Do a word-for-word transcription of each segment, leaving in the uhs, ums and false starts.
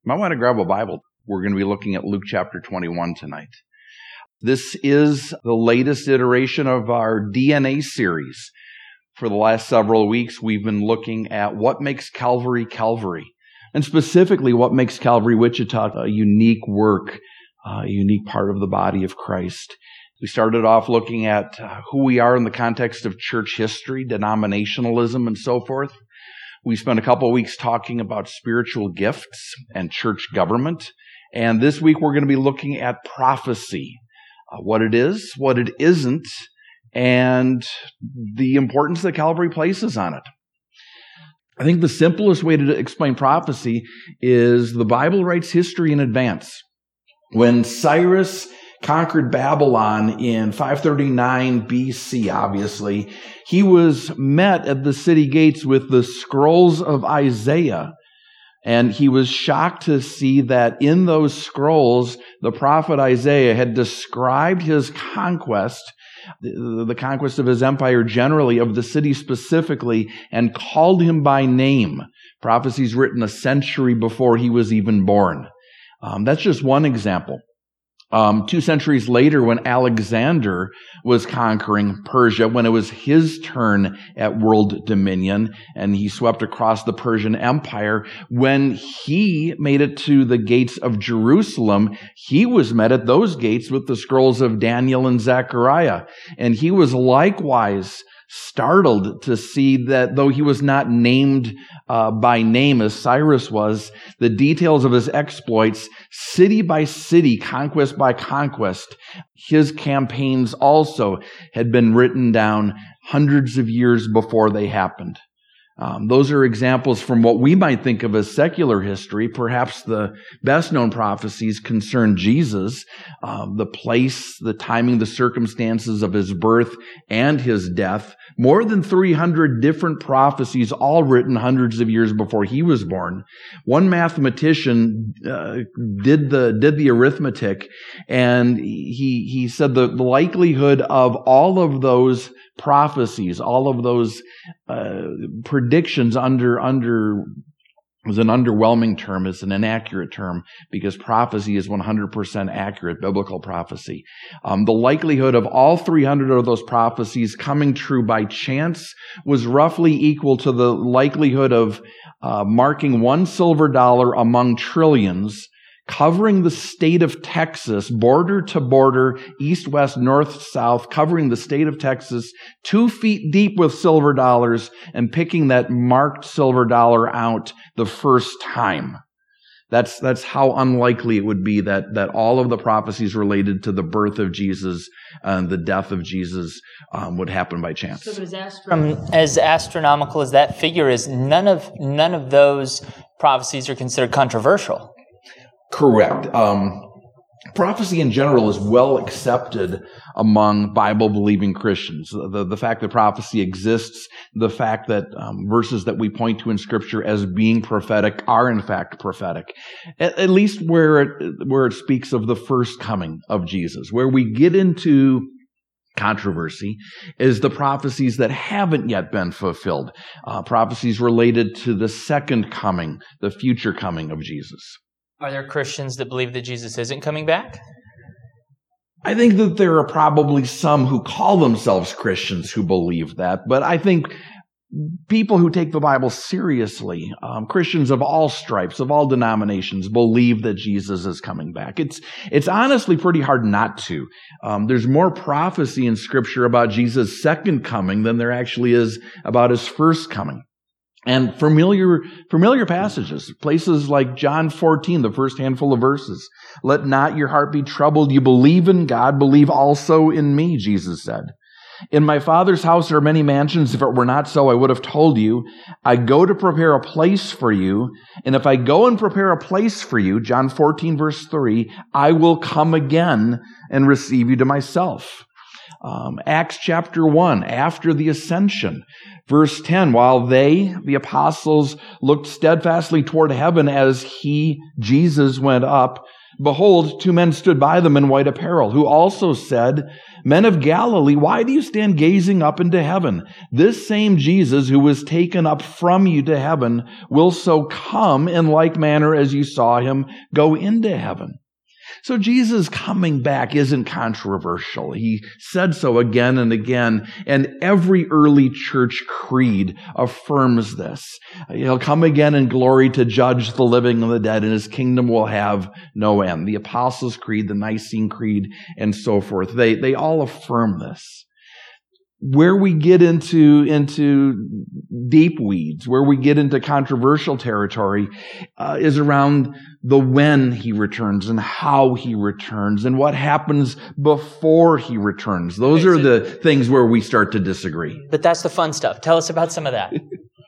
You might want to grab a Bible. We're going to be looking at Luke chapter twenty-one tonight. This is the latest iteration of our D N A series. For the last several weeks, we've been looking at what makes Calvary Calvary, and specifically what makes Calvary Wichita a unique work, a unique part of the body of Christ. We started off looking at who we are in the context of church history, denominationalism, and so forth. We spent a couple of weeks talking about spiritual gifts and church government. And this week we're going to be looking at prophecy, uh, what it is, what it isn't, and the importance that Calvary places on it. I think the simplest way to explain prophecy is the Bible writes history in advance. When Cyrus conquered Babylon in five thirty-nine B C, obviously, he was met at the city gates with the scrolls of Isaiah. And he was shocked to see that in those scrolls, the prophet Isaiah had described his conquest, the conquest of his empire generally, of the city specifically, and called him by name. Prophecies written a century before he was even born. Um, that's just one example. Um, two centuries later, when Alexander was conquering Persia, when it was his turn at world dominion, and he swept across the Persian Empire, when he made it to the gates of Jerusalem, he was met at those gates with the scrolls of Daniel and Zechariah. And he was likewise startled to see that though he was not named uh, by name as Cyrus was, the details of his exploits, city by city, conquest by conquest, his campaigns also had been written down hundreds of years before they happened. Um, those are examples from what we might think of as secular history. Perhaps the best-known prophecies concern Jesus, um, the place, the timing, the circumstances of his birth and his death. More than three hundred different prophecies, all written hundreds of years before he was born. One mathematician uh, did the did the arithmetic, and he he said the, the likelihood of all of those prophecies, all of those uh, predictions under under was an underwhelming term, it's an inaccurate term, because prophecy is one hundred percent accurate, biblical prophecy. Um, the likelihood of all three hundred of those prophecies coming true by chance was roughly equal to the likelihood of uh, marking one silver dollar among trillions, covering the state of Texas, border to border, east, west, north, south, covering the state of Texas, two feet deep with silver dollars, and picking that marked silver dollar out the first time. That's that's how unlikely it would be that, that all of the prophecies related to the birth of Jesus and the death of Jesus um, would happen by chance. So as, astro- as astronomical as that figure is, none of none of those prophecies are considered controversial. Correct. Um, prophecy in general is well accepted among Bible-believing Christians. The, the fact that prophecy exists, the fact that um, verses that we point to in Scripture as being prophetic are in fact prophetic. At, at least where it, where it speaks of the first coming of Jesus. Where we get into controversy is the prophecies that haven't yet been fulfilled. Uh, prophecies related to the second coming, the future coming of Jesus. Are there Christians that believe that Jesus isn't coming back? I think that there are probably some who call themselves Christians who believe that, but I think people who take the Bible seriously, um, Christians of all stripes, of all denominations, believe that Jesus is coming back. It's it's honestly pretty hard not to. Um, there's more prophecy in Scripture about Jesus' second coming than there actually is about his first coming. And familiar, familiar passages, places like John fourteen, the first handful of verses. Let not your heart be troubled. You believe in God, believe also in me, Jesus said. In my Father's house are many mansions. If it were not so, I would have told you. I go to prepare a place for you. And if I go and prepare a place for you, John fourteen, verse three, I will come again and receive you to myself. Um, Acts chapter one, after the ascension, verse ten, while they, the apostles, looked steadfastly toward heaven as he, Jesus, went up, Behold, two men stood by them in white apparel, who also said, Men of Galilee, why do you stand gazing up into heaven? This same Jesus who was taken up from you to heaven will so come in like manner as you saw him go into heaven. So Jesus coming back isn't controversial. He said so again and again, and every early church creed affirms this. He'll come again in glory to judge the living and the dead, and his kingdom will have no end. The Apostles' Creed, the Nicene Creed, and so forth, they, they all affirm this. Where we get into, into deep weeds, where we get into controversial territory, uh, is around the when he returns and how he returns and what happens before he returns. Those are the things where we start to disagree. But that's the fun stuff. Tell us about some of that.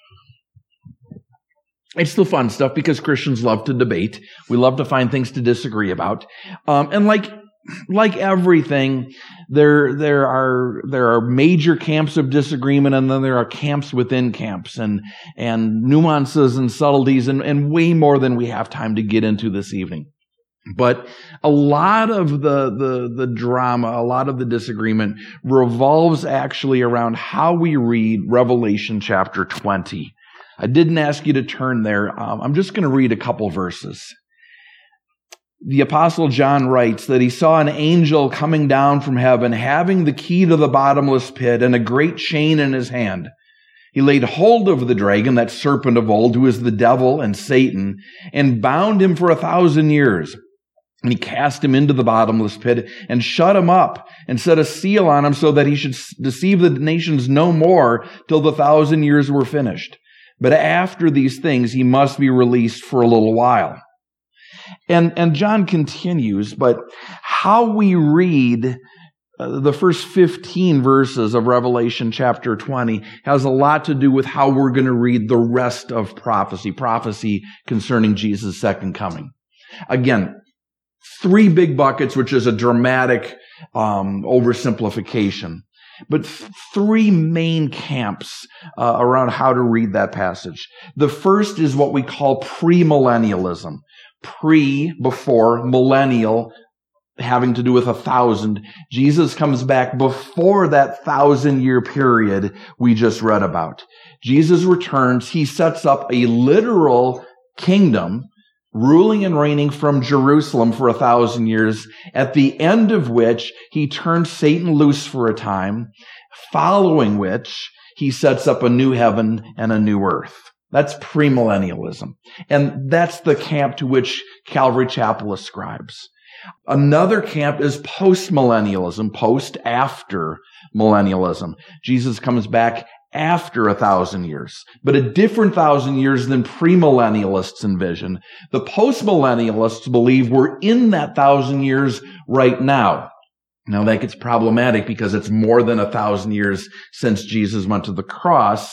It's the fun stuff because Christians love to debate. We love to find things to disagree about. Um, and like, Like everything, there there are there are major camps of disagreement, and then there are camps within camps, and and nuances and subtleties, and, and way more than we have time to get into this evening. But a lot of the, the the drama, a lot of the disagreement revolves actually around how we read Revelation chapter twenty. I didn't ask you to turn there. Um, I'm just going to read a couple verses. The Apostle John writes that he saw an angel coming down from heaven, having the key to the bottomless pit and a great chain in his hand. He laid hold of the dragon, that serpent of old, who is the devil and Satan, and bound him for a thousand years. And he cast him into the bottomless pit and shut him up and set a seal on him so that he should deceive the nations no more till the thousand years were finished. But after these things, he must be released for a little while. And, and John continues, but how we read uh, the first fifteen verses of Revelation chapter twenty has a lot to do with how we're going to read the rest of prophecy, prophecy concerning Jesus' second coming. Again, three big buckets, which is a dramatic um, oversimplification. But th- three main camps uh, around how to read that passage. The first is what we call premillennialism. Pre, before, millennial, having to do with a thousand. Jesus comes back before that thousand year period we just read about. Jesus returns. He sets up a literal kingdom, ruling and reigning from Jerusalem for a thousand years, at the end of which he turns Satan loose for a time, following which he sets up a new heaven and a new earth. That's premillennialism. And that's the camp to which Calvary Chapel ascribes. Another camp is postmillennialism, post after millennialism. Jesus comes back after a thousand years, but a different thousand years than premillennialists envision. The postmillennialists believe we're in that thousand years right now. Now that gets problematic because it's more than a thousand years since Jesus went to the cross.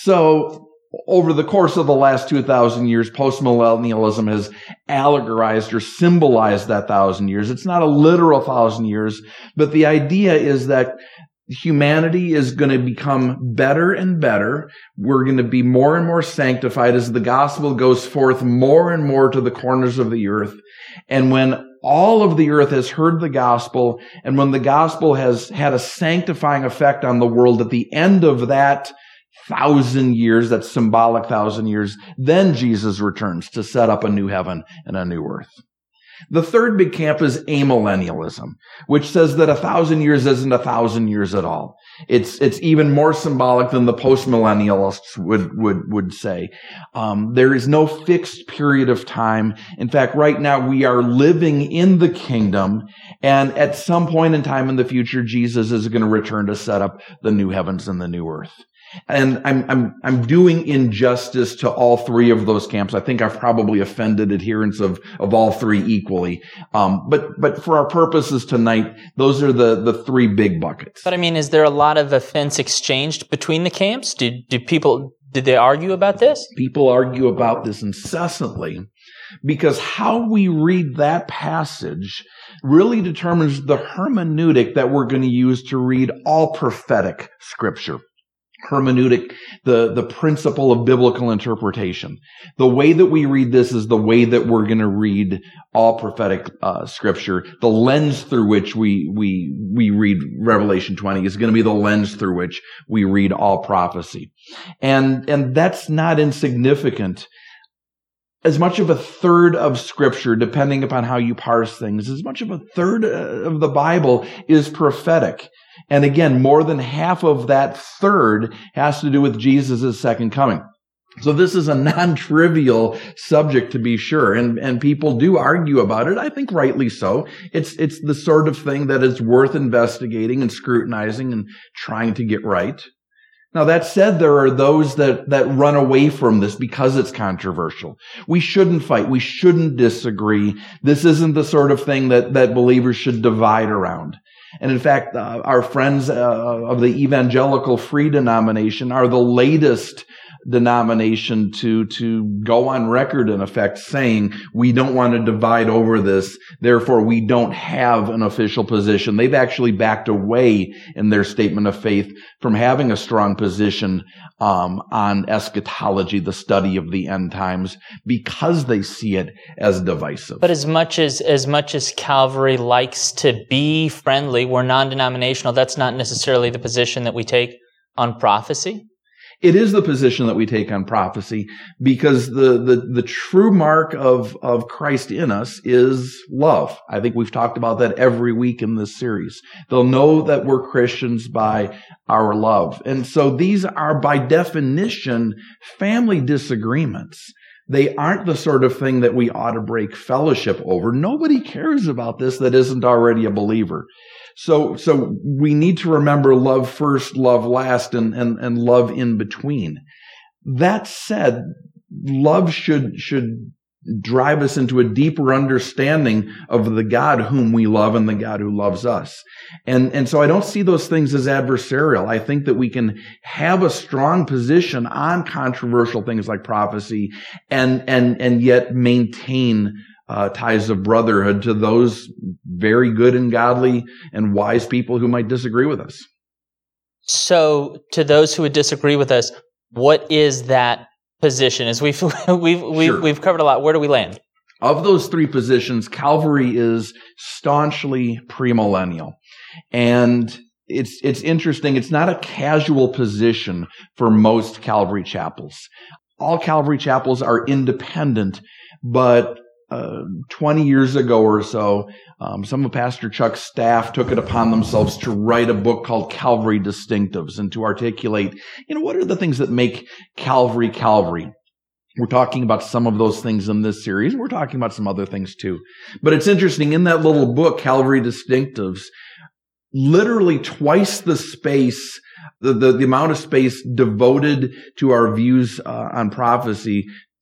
So over the course of the last two thousand years, postmillennialism has allegorized or symbolized that thousand years. It's not a literal thousand years, but the idea is that humanity is going to become better and better. We're going to be more and more sanctified as the gospel goes forth more and more to the corners of the earth. And when all of the earth has heard the gospel, and when the gospel has had a sanctifying effect on the world at the end of that thousand years, that symbolic thousand years, then Jesus returns to set up a new heaven and a new earth. The third big camp is amillennialism, which says that a thousand years isn't a thousand years at all. It's it's even more symbolic than the postmillennialists would would would say. Um, there is no fixed period of time. In fact, right now we are living in the kingdom, and at some point in time in the future, Jesus is going to return to set up the new heavens and the new earth. And I'm, I'm, I'm doing injustice to all three of those camps. I think I've probably offended adherents of, of all three equally. Um, but, but for our purposes tonight, those are the, the three big buckets. But I mean, is there a lot of offense exchanged between the camps? Did, did people, did they argue about this? People argue about this incessantly because how we read that passage really determines the hermeneutic that we're going to use to read all prophetic scripture. hermeneutic, the, the principle of biblical interpretation. The way that we read this is the way that we're going to read all prophetic uh, scripture. The lens through which we we we read Revelation twenty is going to be the lens through which we read all prophecy. And and that's not insignificant. As much of a third of scripture, depending upon how you parse things, as much of a third of the Bible is prophetic. And again, more than half of that third has to do with Jesus' second coming. So this is a non-trivial subject, to be sure, and, and people do argue about it. I think rightly so. It's, it's the sort of thing that is worth investigating and scrutinizing and trying to get right. Now, that said, there are those that, that run away from this because it's controversial. We shouldn't fight. We shouldn't disagree. This isn't the sort of thing that, that believers should divide around. And in fact, uh, our friends uh, of the Evangelical Free Denomination are the latest denomination to, to go on record, in effect, saying we don't want to divide over this, therefore we don't have an official position. They've actually backed away in their statement of faith from having a strong position um, on eschatology, the study of the end times, because they see it as divisive. But as much as as much as Calvary likes to be friendly, we're non-denominational. That's not necessarily the position that we take on prophecy. It is the position that we take on prophecy, because the, the, the true mark of, of Christ in us is love. I think we've talked about that every week in this series. They'll know that we're Christians by our love. And so these are, by definition, family disagreements. They aren't the sort of thing that we ought to break fellowship over. Nobody cares about this that isn't already a believer. So, so we need to remember love first, love last, and, and, and love in between. That said, love should, should drive us into a deeper understanding of the God whom we love and the God who loves us. And, and so I don't see those things as adversarial. I think that we can have a strong position on controversial things like prophecy and, and, and yet maintain Uh, ties of brotherhood to those very good and godly and wise people who might disagree with us. So, to those who would disagree with us, what is that position? As we've we've we've, Sure. we've covered a lot. Where do we land? Of those three positions, Calvary is staunchly premillennial, and it's it's interesting. It's not a casual position for most Calvary chapels. All Calvary chapels are independent, but Uh, twenty years ago or so, um, some of Pastor Chuck's staff took it upon themselves to write a book called Calvary Distinctives and to articulate, you know, what are the things that make Calvary Calvary? We're talking about some of those things in this series. We're talking about some other things too. But it's interesting, in that little book, Calvary Distinctives, literally twice the space, the, the, the amount of space devoted to our views uh, on prophecy,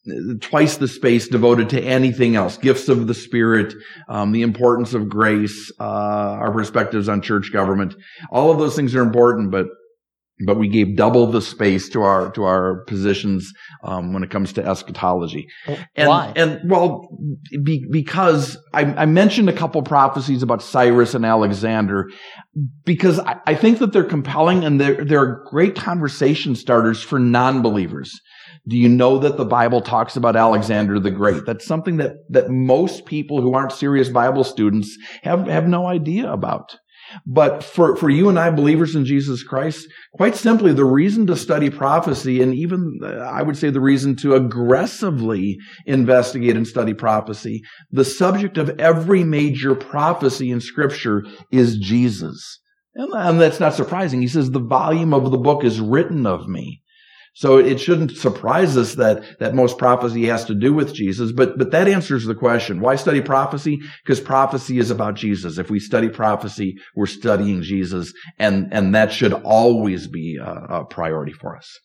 twice the space devoted to anything else, gifts of the Spirit, um, the importance of grace, uh, our perspectives on church government. All of those things are important, but but we gave double the space to our to our positions um, when it comes to eschatology. And, Why? And well, be, because I, I mentioned a couple prophecies about Cyrus and Alexander, because I, I think that they're compelling and they're they're great conversation starters for non-believers. Do you know that the Bible talks about Alexander the Great? That's something that, that most people who aren't serious Bible students have, have no idea about. But for, for you and I, believers in Jesus Christ, quite simply, the reason to study prophecy, and even, I would say, the reason to aggressively investigate and study prophecy, the subject of every major prophecy in Scripture is Jesus. And, and that's not surprising. He says, the volume of the book is written of me. So it shouldn't surprise us that, that most prophecy has to do with Jesus, but, but that answers the question. Why study prophecy? Because prophecy is about Jesus. If we study prophecy, we're studying Jesus, and, and that should always be a, a priority for us.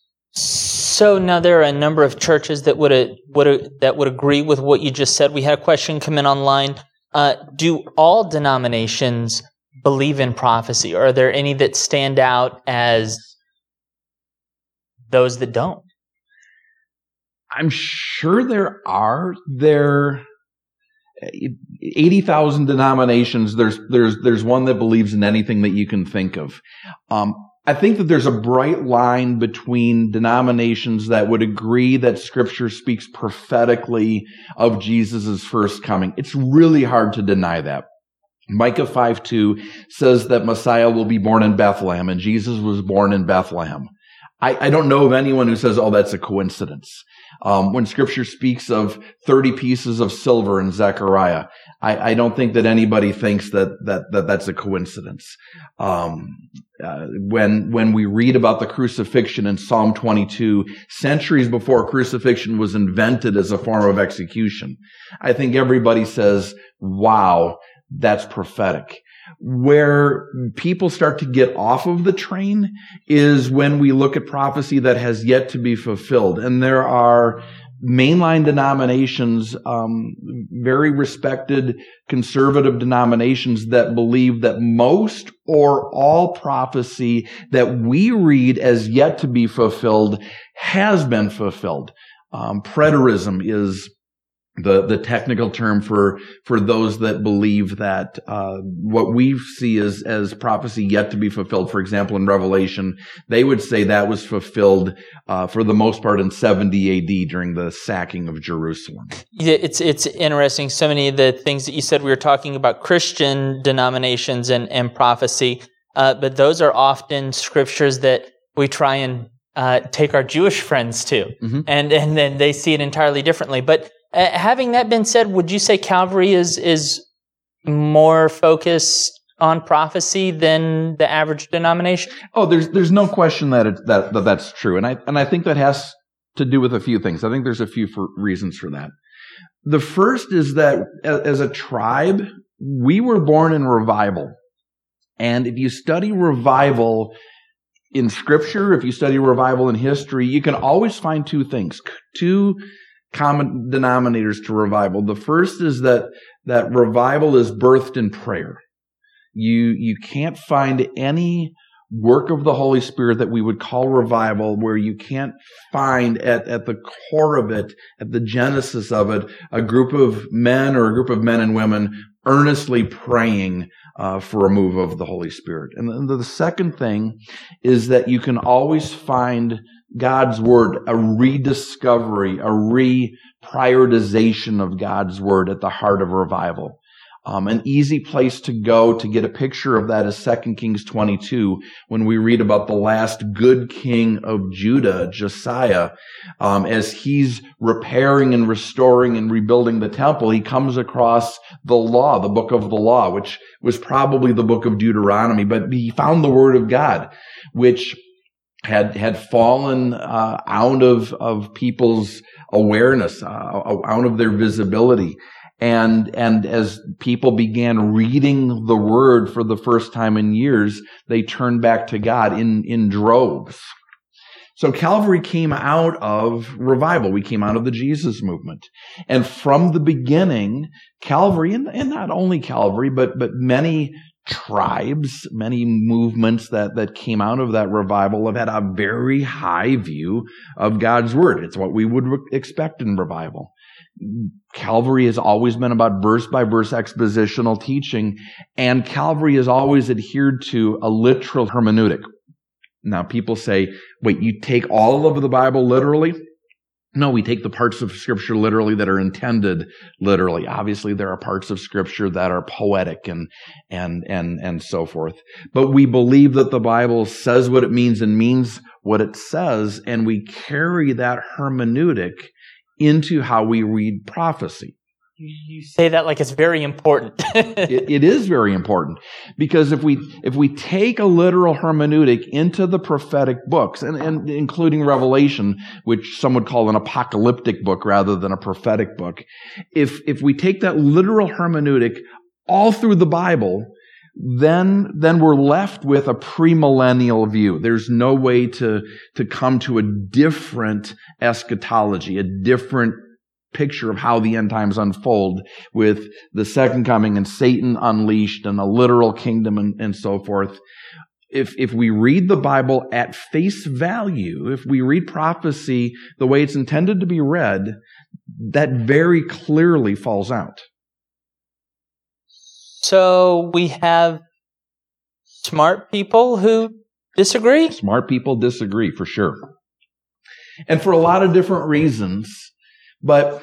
So now there are a number of churches that would, uh, would uh, that would agree with what you just said. We had a question come in online. Uh, do all denominations believe in prophecy, or are there any that stand out as those that don't? I'm sure there are. There eighty thousand denominations. There's there's there's one that believes in anything that you can think of. Um, I think that there's a bright line between denominations that would agree that Scripture speaks prophetically of Jesus' first coming. It's really hard to deny that. Micah five two says that Messiah will be born in Bethlehem, and Jesus was born in Bethlehem. I, I don't know of anyone who says, oh, that's a coincidence. Um, when Scripture speaks of thirty pieces of silver in Zechariah, I, I don't think that anybody thinks that that, that that's a coincidence. Um, uh, when when we read about the crucifixion in Psalm twenty-two, centuries before crucifixion was invented as a form of execution, I think everybody says, wow, that's prophetic. Where people start to get off of the train is when we look at prophecy that has yet to be fulfilled. And there are mainline denominations, um, very respected conservative denominations that believe that most or all prophecy that we read as yet to be fulfilled has been fulfilled. Um, preterism is the the technical term for for those that believe that uh, what we see as as prophecy yet to be fulfilled. For example, in Revelation, they would say that was fulfilled uh, for the most part in seventy A D during the sacking of Jerusalem. Yeah, it's it's interesting. So many of the things that you said, we were talking about Christian denominations and and prophecy, uh, but those are often scriptures that we try and uh, take our Jewish friends to, mm-hmm. and and then they see it entirely differently. But Uh, having that been said, would you say Calvary is is more focused on prophecy than the average denomination? Oh, there's there's no question that it, that, that that's true, and I and I think that has to do with a few things. I think there's a few for reasons for that. The first is that as a tribe, we were born in revival, and if you study revival in Scripture, if you study revival in history, you can always find two things, two common denominators to revival. The first is that that revival is birthed in prayer. You you can't find any work of the Holy Spirit that we would call revival where you can't find at, at the core of it, at the genesis of it, a group of men or a group of men and women earnestly praying uh, for a move of the Holy Spirit. And the, the second thing is that you can always find God's Word, a rediscovery, a reprioritization of God's Word at the heart of revival. Um, an easy place to go to get a picture of that is Second Kings twenty-two, when we read about the last good king of Judah, Josiah. Um, as he's repairing and restoring and rebuilding the temple, he comes across the law, the book of the law, which was probably the book of Deuteronomy, but he found the Word of God, which had had fallen uh, out of of people's awareness, uh, out of their visibility. And and as people began reading the Word for the first time in years, they turned back to God in, in droves. So Calvary came out of revival. We came out of the Jesus movement. And from the beginning, Calvary, and, and not only Calvary, but but many tribes, many movements that, that came out of that revival have had a very high view of God's Word. It's what we would expect in revival. Calvary has always been about verse-by-verse expositional teaching, and Calvary has always adhered to a literal hermeneutic. Now, people say, wait, you take all of the Bible literally? No, we take the parts of Scripture literally that are intended literally. Obviously, there are parts of Scripture that are poetic and and and and so forth. But we believe that the Bible says what it means and means what it says, and we carry that hermeneutic into how we read prophecy. You say that like it's very important. it, it is very important, because if we if we take a literal hermeneutic into the prophetic books, and, and including Revelation, which some would call an apocalyptic book rather than a prophetic book, if if we take that literal hermeneutic all through the Bible, then then we're left with a premillennial view. There's no way to to come to a different eschatology, a different picture of how the end times unfold, with the second coming and Satan unleashed and a literal kingdom and, and so forth. If if we read the Bible at face value, if we read prophecy the way it's intended to be read, that very clearly falls out. So we have smart people who disagree? Smart people disagree, for sure. And for a lot of different reasons, but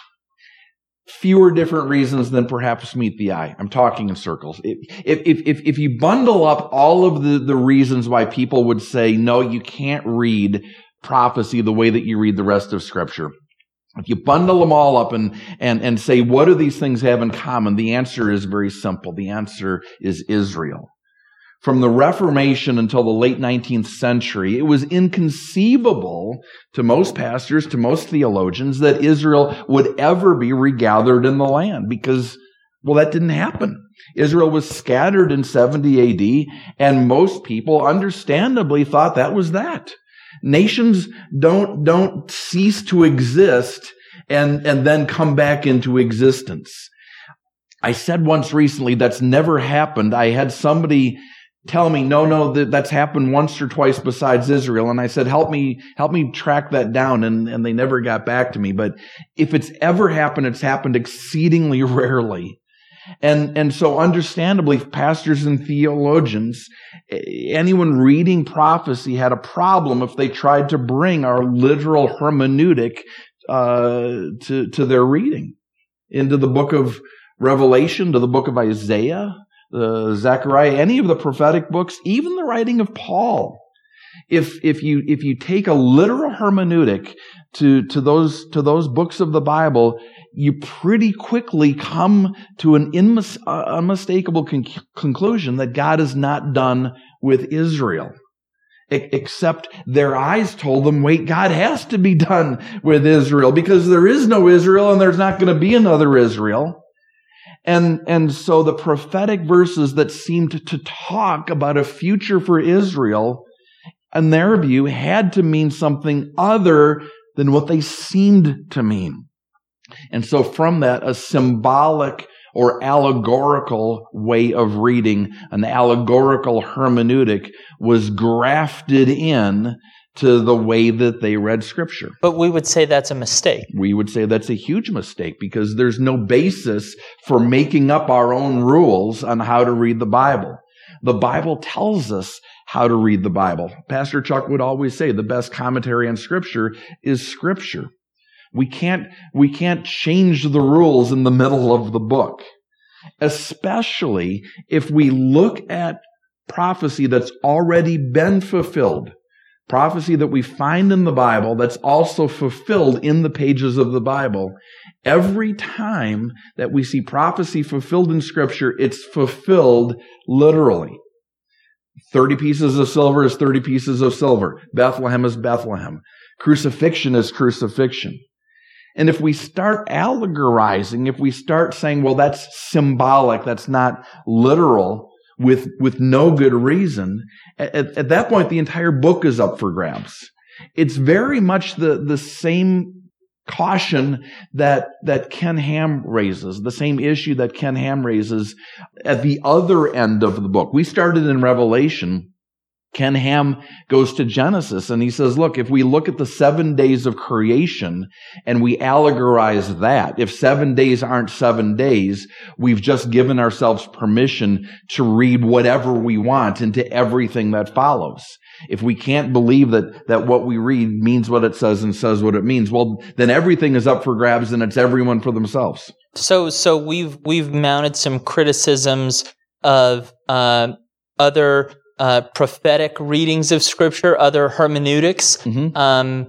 fewer different reasons than perhaps meet the eye. I'm talking in circles. If, if, if, if you bundle up all of the, the reasons why people would say, no, you can't read prophecy the way that you read the rest of Scripture, if you bundle them all up and, and, and say, what do these things have in common? The answer is very simple. The answer is Israel. From the Reformation until the late nineteenth century, it was inconceivable to most pastors, to most theologians, that Israel would ever be regathered in the land because, well, that didn't happen. Israel was scattered in seventy A D, and most people understandably thought that was that. Nations don't, don't cease to exist and, and then come back into existence. I said once recently that's never happened. I had somebody tell me, no, no, that, that's happened once or twice besides Israel. And I said, help me, help me track that down. And, and they never got back to me. But if it's ever happened, it's happened exceedingly rarely. And, and so understandably, pastors and theologians, anyone reading prophecy had a problem if they tried to bring our literal hermeneutic, uh, to, to their reading into the book of Revelation, to the book of Isaiah, Uh, Zechariah, any of the prophetic books, even the writing of Paul. If if you if you take a literal hermeneutic to to those to those books of the Bible, you pretty quickly come to an inmis- uh, unmistakable con- conclusion that God is not done with Israel. E- except their eyes told them, wait, God has to be done with Israel because there is no Israel and there's not going to be another Israel. And, and so the prophetic verses that seemed to talk about a future for Israel, in their view, had to mean something other than what they seemed to mean. And so from that, a symbolic or allegorical way of reading, an allegorical hermeneutic, was grafted in to the way that they read Scripture. But we would say that's a mistake. We would say that's a huge mistake because there's no basis for making up our own rules on how to read the Bible. The Bible tells us how to read the Bible. Pastor Chuck would always say the best commentary on Scripture is Scripture. We can't, we can't change the rules in the middle of the book, especially if we look at prophecy that's already been fulfilled. Prophecy that we find in the Bible that's also fulfilled in the pages of the Bible. Every time that we see prophecy fulfilled in Scripture, it's fulfilled literally. thirty pieces of silver is thirty pieces of silver. Bethlehem is Bethlehem. Crucifixion is crucifixion. And if we start allegorizing, if we start saying, well, that's symbolic, that's not literal, with with no good reason, at, at that point, the entire book is up for grabs. It's very much the, the same caution that, that Ken Ham raises, the same issue that Ken Ham raises at the other end of the book. We started in Revelation. Ken Ham goes to Genesis and he says, look, if we look at the seven days of creation and we allegorize that, if seven days aren't seven days, we've just given ourselves permission to read whatever we want into everything that follows. If we can't believe that, that what we read means what it says and says what it means, well, then everything is up for grabs and it's everyone for themselves. So, so we've, we've mounted some criticisms of, uh, other Uh, prophetic readings of Scripture, other hermeneutics. Mm-hmm. Um,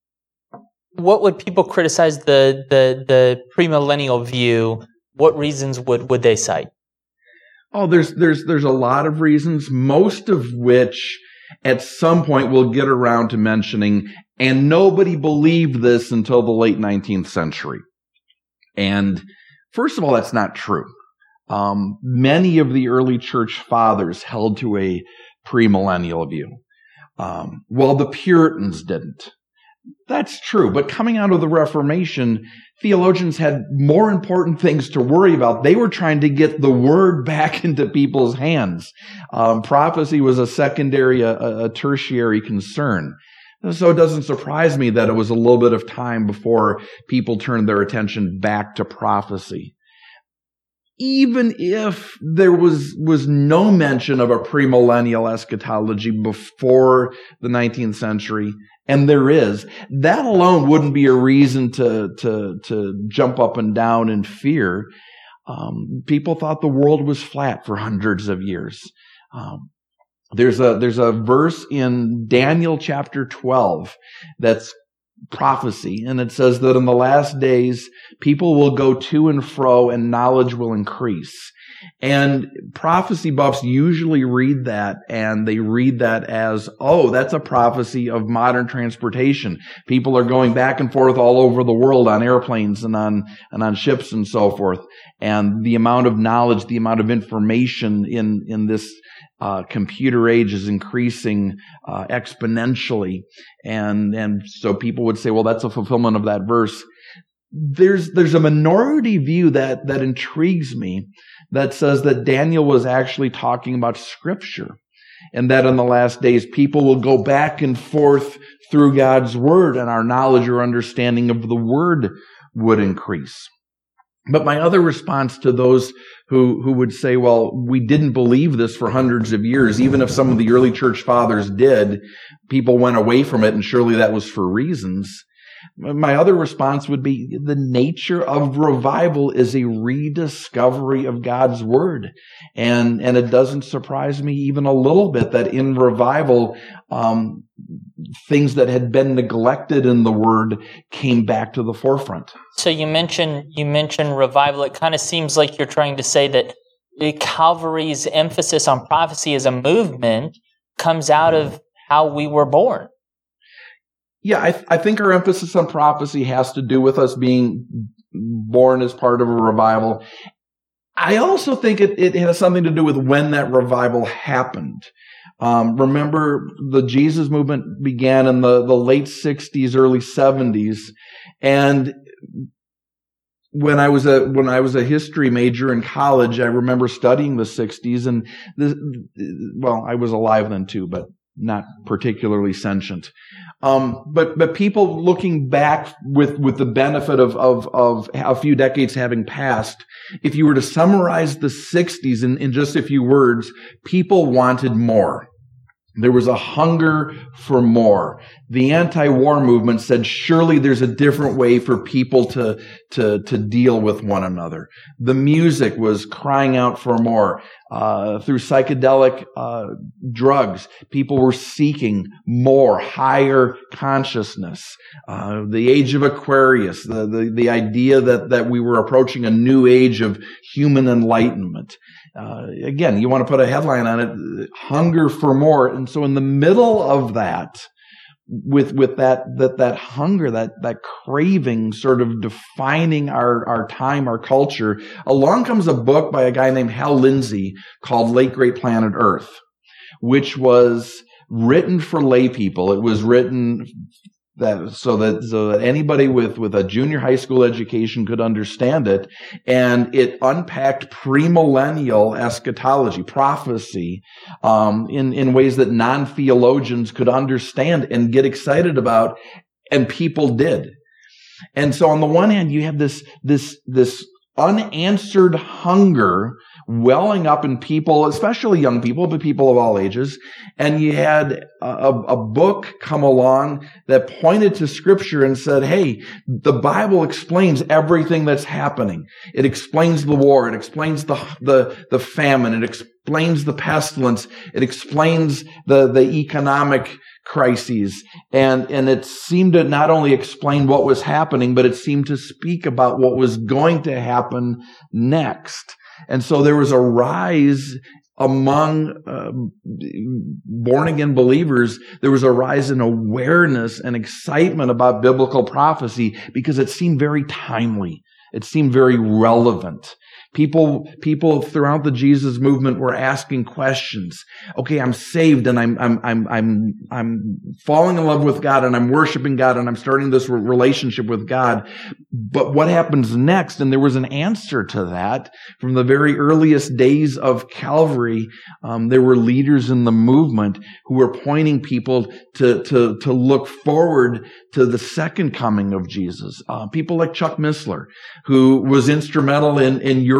what would people criticize the the the premillennial view? What reasons would, would they cite? Oh, there's there's there's a lot of reasons, most of which at some point we'll get around to mentioning, and nobody believed this until the late nineteenth century. And first of all, that's not true. Um, many of the early church fathers held to a premillennial view, um, while the Puritans didn't. That's true, but coming out of the Reformation, theologians had more important things to worry about. They were trying to get the word back into people's hands. Um, prophecy was a secondary, a, a tertiary concern. So it doesn't surprise me that it was a little bit of time before people turned their attention back to prophecy. even if there was, was no mention of a premillennial eschatology before the nineteenth century, and there is, that alone wouldn't be a reason to, to, to jump up and down in fear. Um, people thought the world was flat for hundreds of years. Um, there's a, there's a verse in Daniel chapter twelve that's prophecy, and it says that in the last days, people will go to and fro and knowledge will increase. And prophecy buffs usually read that, and they read that as, oh, that's a prophecy of modern transportation. People are going back and forth all over the world on airplanes and on, and on ships and so forth. And the amount of knowledge, the amount of information in, in this Uh, computer age is increasing uh, exponentially, and and so people would say, well, that's a fulfillment of that verse. There's there's a minority view that that intrigues me that says that Daniel was actually talking about Scripture, and that in the last days people will go back and forth through God's Word, and our knowledge or understanding of the Word would increase. But my other response to those who, who would say, well, we didn't believe this for hundreds of years, even if some of the early church fathers did, people went away from it, and surely that was for reasons. My other response would be the nature of revival is a rediscovery of God's Word. And, and it doesn't surprise me even a little bit that in revival, um, things that had been neglected in the Word came back to the forefront. So you mentioned, you mentioned revival. It kind of seems like you're trying to say that Calvary's emphasis on prophecy as a movement comes out of how we were born. Yeah, I, th- I think our emphasis on prophecy has to do with us being born as part of a revival. I also think it, it has something to do with when that revival happened. Um, remember, the Jesus movement began in the, the late sixties, early seventies, and when I was a when I was a history major in college, I remember studying the sixties, and the, well, I was alive then too, but not particularly sentient. Um, but, but people looking back with, with the benefit of, of, of a few decades having passed, if you were to summarize the sixties in, in just a few words, people wanted more. There was a hunger for more. The anti-war movement said, surely there's a different way for people to, to, to deal with one another. The music was crying out for more. Uh, through psychedelic, uh, drugs, people were seeking more, higher consciousness. Uh, the age of Aquarius, the, the, the idea that, that we were approaching a new age of human enlightenment. Uh, again, you want to put a headline on it, hunger for more. And so in the middle of that, with, with that, that, that hunger, that, that craving sort of defining our, our time, our culture, along comes a book by a guy named Hal Lindsey called Late Great Planet Earth, which was written for lay people. It was written that so that so that anybody with with a junior high school education could understand it, and it unpacked premillennial eschatology, prophecy, um, in in ways that non-theologians could understand and get excited about, and people did. And so, on the one hand, you have this this this unanswered hunger welling up in people, especially young people, but people of all ages. And you had a, a book come along that pointed to Scripture and said, hey, the Bible explains everything that's happening. It explains the war. It explains the, the, the famine. It explains the pestilence. It explains the, the economic crises. And, and it seemed to not only explain what was happening, but it seemed to speak about what was going to happen next. And so there was a rise among uh, born-again believers. There was a rise in awareness and excitement about biblical prophecy because it seemed very timely. It seemed very relevant. People, people throughout the Jesus movement were asking questions. Okay, I'm saved and I'm, I'm, I'm, I'm, I'm falling in love with God and I'm worshiping God and I'm starting this relationship with God. But what happens next? And there was an answer to that from the very earliest days of Calvary. Um, there were leaders in the movement who were pointing people to, to, to look forward to the second coming of Jesus. Uh, people like Chuck Missler, who was instrumental in, in Europe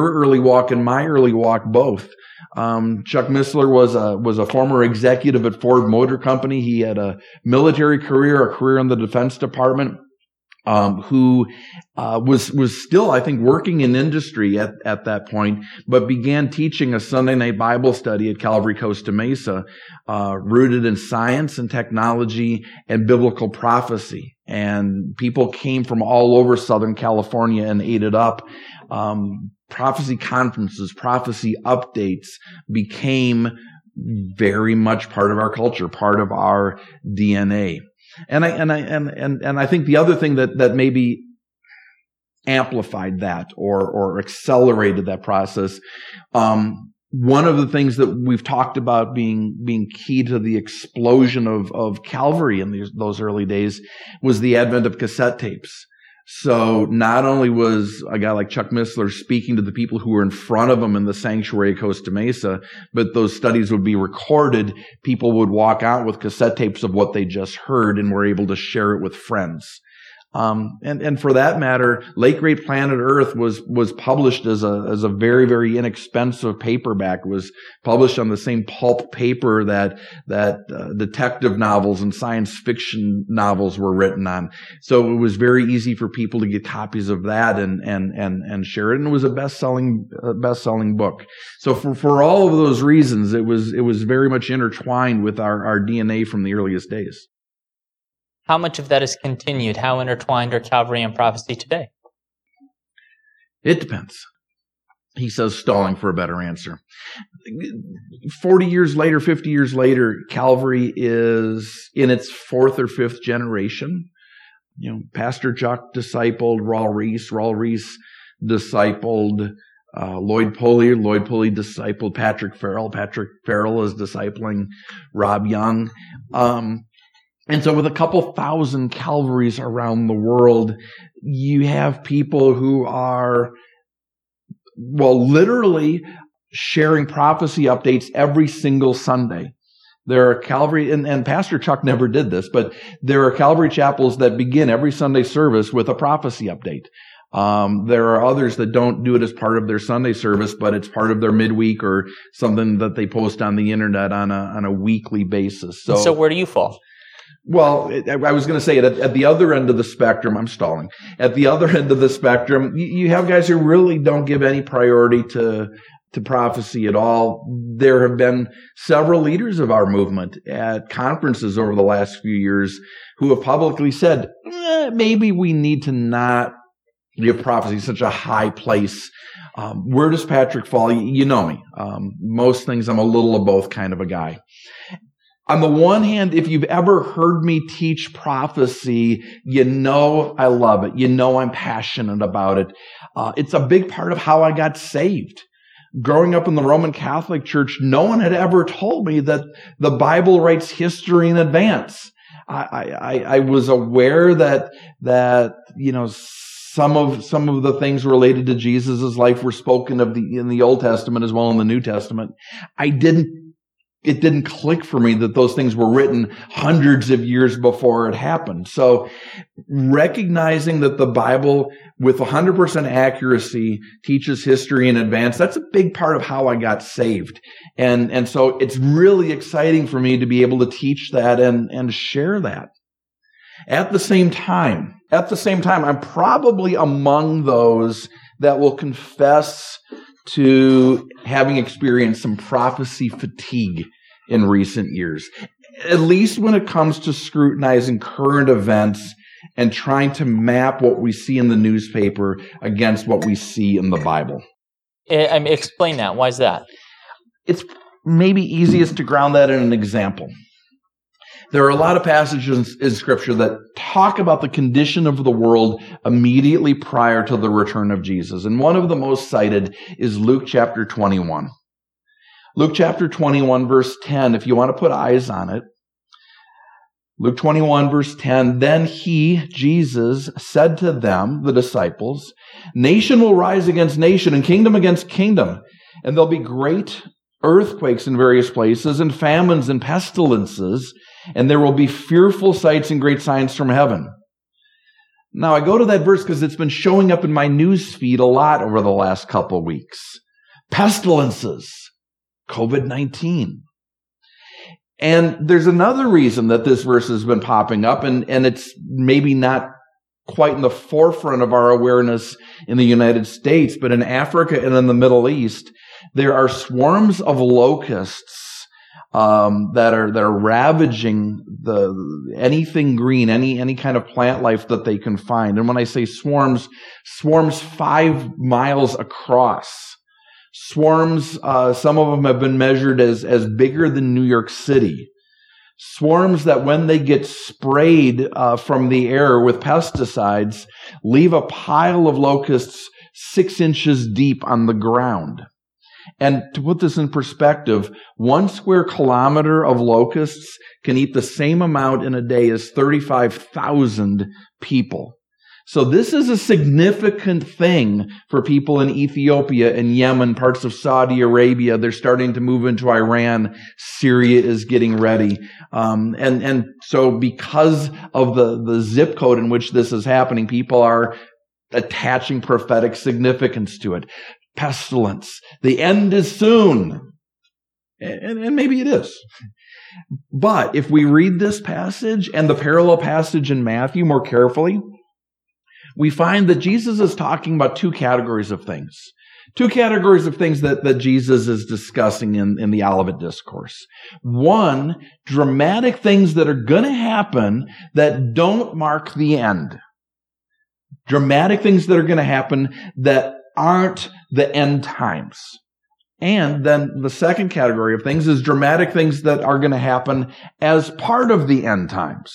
your early walk and my early walk both. Um, Chuck Missler was a, was a former executive at Ford Motor Company. He had a military career, a career in the Defense Department, um, who, uh, was, was still, I think, working in industry at, at that point, but began teaching a Sunday night Bible study at Calvary Costa Mesa, uh, rooted in science and technology and biblical prophecy. And people came from all over Southern California and ate it up. Um, prophecy conferences, prophecy updates became very much part of our culture, part of our D N A. And I, and I, and, and, and I think the other thing that, that maybe amplified that or, or accelerated that process, um, one of the things that we've talked about being, being key to the explosion of, of Calvary in these, those early days was the advent of cassette tapes. So not only was a guy like Chuck Missler speaking to the people who were in front of him in the sanctuary at Costa Mesa, but those studies would be recorded. People would walk out with cassette tapes of what they just heard and were able to share it with friends. Um, and, and for that matter, Late Great Planet Earth was, was published as a, as a very, very inexpensive paperback. It was published on the same pulp paper that, that, uh, detective novels and science fiction novels were written on. So it was very easy for people to get copies of that and, and, and, and share it. And it was a best-selling, uh, best-selling book. So for, for all of those reasons, it was, it was very much intertwined with our, our D N A from the earliest days. How much of that is continued? How intertwined are Calvary and prophecy today? It depends. He says, stalling for a better answer. forty years later, fifty years later, Calvary is in its fourth or fifth generation. You know, Pastor Chuck discipled Raul Ries. Raul Ries discipled uh, Lloyd Pulley. Lloyd Pulley discipled Patrick Farrell. Patrick Farrell is discipling Rob Young. Um, And so with a couple thousand Calvaries around the world, you have people who are, well, literally sharing prophecy updates every single Sunday. There are Calvary, and, and Pastor Chuck never did this, but there are Calvary chapels that begin every Sunday service with a prophecy update. Um, there are others that don't do it as part of their Sunday service, but it's part of their midweek or something that they post on the internet on a, on a weekly basis. So, so where do you fall? Well, I was going to say it at, at the other end of the spectrum. I'm stalling. At the other end of the spectrum, you, you have guys who really don't give any priority to to prophecy at all. There have been several leaders of our movement at conferences over the last few years who have publicly said, eh, maybe we need to not give prophecy such a high place. Um, where does Patrick fall? You, you know me. Um, most things, I'm a little of both kind of a guy. On the one hand, if you've ever heard me teach prophecy, you know I love it. You know I'm passionate about it. Uh, it's a big part of how I got saved. Growing up in the Roman Catholic Church, no one had ever told me that the Bible writes history in advance. I, I, I was aware that, that, you know, some of, some of the things related to Jesus' life were spoken of the, in the Old Testament as well in the New Testament. I didn't It didn't click for me that those things were written hundreds of years before it happened. So recognizing that the Bible with one hundred percent accuracy teaches history in advance, that's a big part of how I got saved. And, and so it's really exciting for me to be able to teach that and, and share that. At the same time, at the same time, I'm probably among those that will confess to having experienced some prophecy fatigue in recent years, at least when it comes to scrutinizing current events and trying to map what we see in the newspaper against what we see in the Bible. I mean, explain that. Why is that? It's maybe easiest to ground that in an example. There are a lot of passages in Scripture that talk about the condition of the world immediately prior to the return of Jesus. And one of the most cited is Luke chapter twenty-one. Luke chapter twenty-one, verse ten, if you want to put eyes on it. Luke twenty-one, verse ten, then he, Jesus, said to them, the disciples, nation will rise against nation and kingdom against kingdom, and there'll be great earthquakes in various places and famines and pestilences, and there will be fearful sights and great signs from heaven. Now, I go to that verse because it's been showing up in my news feed a lot over the last couple of weeks. Pestilences, covid nineteen. And there's another reason that this verse has been popping up, and, and it's maybe not quite in the forefront of our awareness in the United States, but in Africa and in the Middle East, there are swarms of locusts um, that are that are ravaging the anything green, any any kind of plant life that they can find. And when I say swarms, swarms five miles across. Swarms, uh, some of them have been measured as, as bigger than New York City. Swarms that when they get sprayed uh, from the air with pesticides, leave a pile of locusts six inches deep on the ground. And to put this in perspective, one square kilometer of locusts can eat the same amount in a day as thirty-five thousand people. So this is a significant thing for people in Ethiopia and Yemen, parts of Saudi Arabia. They're starting to move into Iran. Syria is getting ready. Um, and, and so because of the, the zip code in which this is happening, people are attaching prophetic significance to it. Pestilence. The end is soon. And, and maybe it is. But if we read this passage and the parallel passage in Matthew more carefully, we find that Jesus is talking about two categories of things. Two categories of things that, that Jesus is discussing in, in the Olivet Discourse. One, dramatic things that are going to happen that don't mark the end. Dramatic things that are going to happen that aren't the end times. And then the second category of things is dramatic things that are going to happen as part of the end times.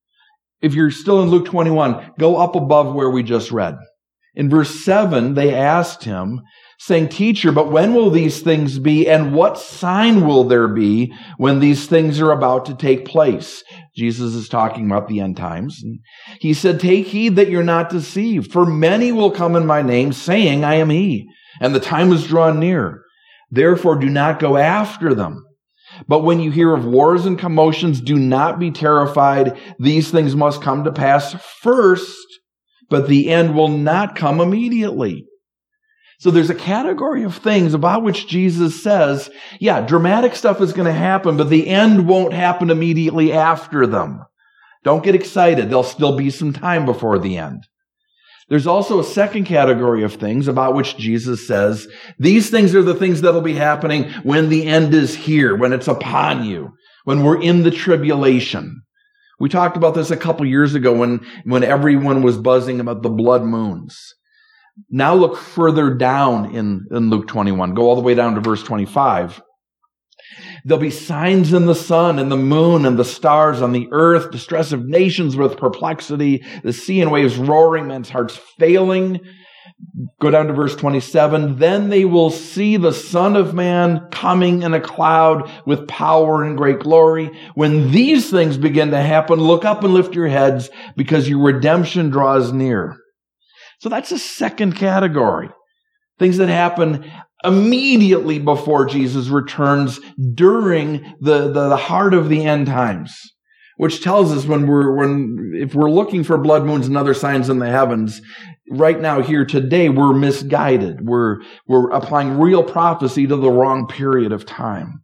If you're still in Luke twenty-one, go up above where we just read. In verse seven, they asked him, saying, "Teacher, but when will these things be, and what sign will there be when these things are about to take place?" Jesus is talking about the end times. And he said, "Take heed that you're not deceived, for many will come in my name, saying, 'I am he,' and the time is drawn near. Therefore, do not go after them. But when you hear of wars and commotions, do not be terrified. These things must come to pass first, but the end will not come immediately." So there's a category of things about which Jesus says, yeah, dramatic stuff is going to happen, but the end won't happen immediately after them. Don't get excited. There'll still be some time before the end. There's also a second category of things about which Jesus says, these things are the things that'll be happening when the end is here, when it's upon you, when we're in the tribulation. We talked about this a couple years ago when, when everyone was buzzing about the blood moons. Now look further down in, in Luke twenty-one. Go all the way down to verse twenty-five. There'll be signs in the sun and the moon and the stars on the earth, distress of nations with perplexity, the sea and waves roaring, men's hearts failing. Go down to verse twenty-seven. Then they will see the Son of Man coming in a cloud with power and great glory. When these things begin to happen, look up and lift your heads because your redemption draws near. So that's a second category. Things that happen immediately before Jesus returns during the, the, the heart of the end times, which tells us when we're, when, if we're looking for blood moons and other signs in the heavens, right now here today, we're misguided. We're, we're applying real prophecy to the wrong period of time.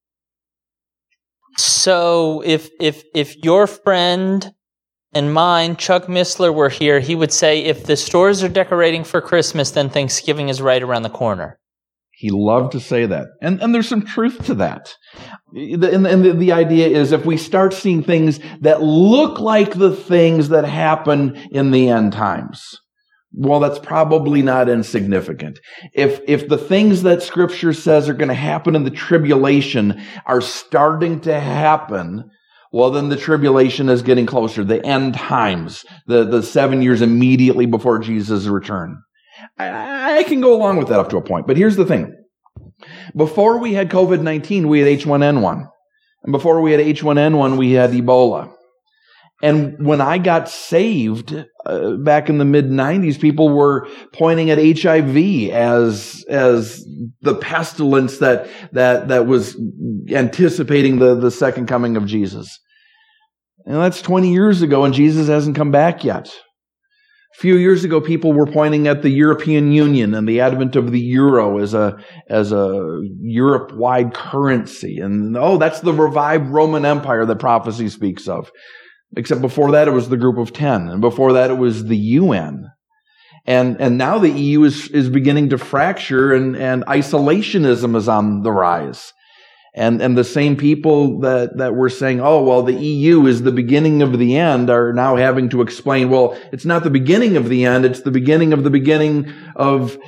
So if, if, if your friend and mine, Chuck Missler, were here, he would say, if the stores are decorating for Christmas, then Thanksgiving is right around the corner. He loved to say that. And, and there's some truth to that. And the, the idea is if we start seeing things that look like the things that happen in the end times, well, that's probably not insignificant. If, if the things that Scripture says are going to happen in the tribulation are starting to happen, well, then the tribulation is getting closer. The end times, the, the seven years immediately before Jesus' return. I, I can go along with that up to a point. But here's the thing. Before we had covid nineteen, we had H one N one. And before we had H one N one, we had Ebola. And when I got saved uh, back in the mid nineties, people were pointing at H I V as as the pestilence that that that was anticipating the, the second coming of Jesus. And that's twenty years ago, and Jesus hasn't come back yet. A few years ago, people were pointing at the European Union and the advent of the euro as a as a Europe-wide currency. And, oh, that's the revived Roman Empire that prophecy speaks of. Except before that, it was the Group of Ten. And before that, it was the U N. And and now the E U is, is beginning to fracture, and, and isolationism is on the rise. And and the same people that, that were saying, oh, well, the E U is the beginning of the end, are now having to explain, well, it's not the beginning of the end, it's the beginning of the beginning of...